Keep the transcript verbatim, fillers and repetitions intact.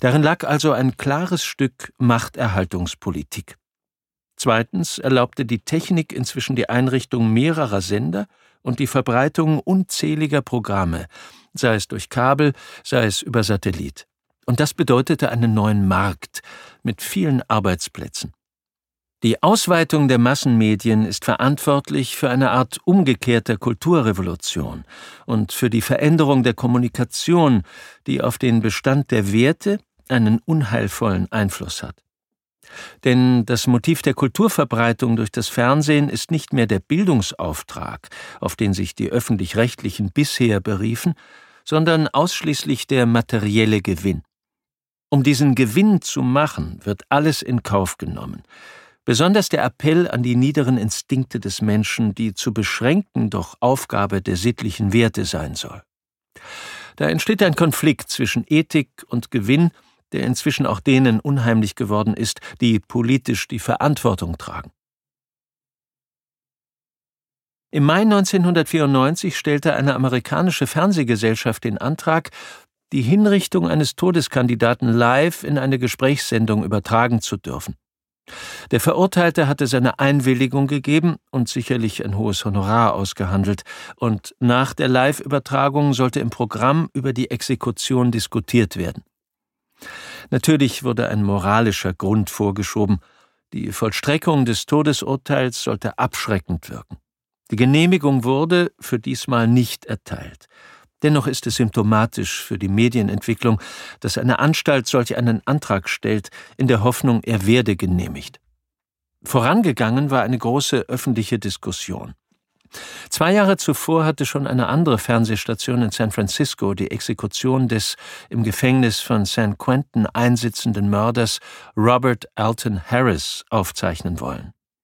Darin lag also ein klares Stück Machterhaltungspolitik. Zweitens erlaubte die Technik inzwischen die Einrichtung mehrerer Sender und die Verbreitung unzähliger Programme, sei es durch Kabel, sei es über Satellit. Und das bedeutete einen neuen Markt mit vielen Arbeitsplätzen. Die Ausweitung der Massenmedien ist verantwortlich für eine Art umgekehrter Kulturrevolution und für die Veränderung der Kommunikation, die auf den Bestand der Werte einen unheilvollen Einfluss hat. Denn das Motiv der Kulturverbreitung durch das Fernsehen ist nicht mehr der Bildungsauftrag, auf den sich die Öffentlich-Rechtlichen bisher beriefen, sondern ausschließlich der materielle Gewinn. Um diesen Gewinn zu machen, wird alles in Kauf genommen. Besonders der Appell an die niederen Instinkte des Menschen, die zu beschränken doch Aufgabe der sittlichen Werte sein soll. Da entsteht ein Konflikt zwischen Ethik und Gewinn, der inzwischen auch denen unheimlich geworden ist, die politisch die Verantwortung tragen. Im Mai neunzehnhundertvierundneunzig stellte eine amerikanische Fernsehgesellschaft den Antrag, die Hinrichtung eines Todeskandidaten live in eine Gesprächssendung übertragen zu dürfen. Der Verurteilte hatte seine Einwilligung gegeben und sicherlich ein hohes Honorar ausgehandelt, und nach der Live-Übertragung sollte im Programm über die Exekution diskutiert werden. Natürlich wurde ein moralischer Grund vorgeschoben. Die Vollstreckung des Todesurteils sollte abschreckend wirken. Die Genehmigung wurde für diesmal nicht erteilt. Dennoch ist es symptomatisch für die Medienentwicklung, dass eine Anstalt solch einen Antrag stellt, in der Hoffnung, er werde genehmigt. Vorangegangen war eine große öffentliche Diskussion. Zwei Jahre zuvor hatte schon eine andere Fernsehstation in San Francisco die Exekution des im Gefängnis von San Quentin einsitzenden Mörders Robert Alton Harris aufzeichnen wollen.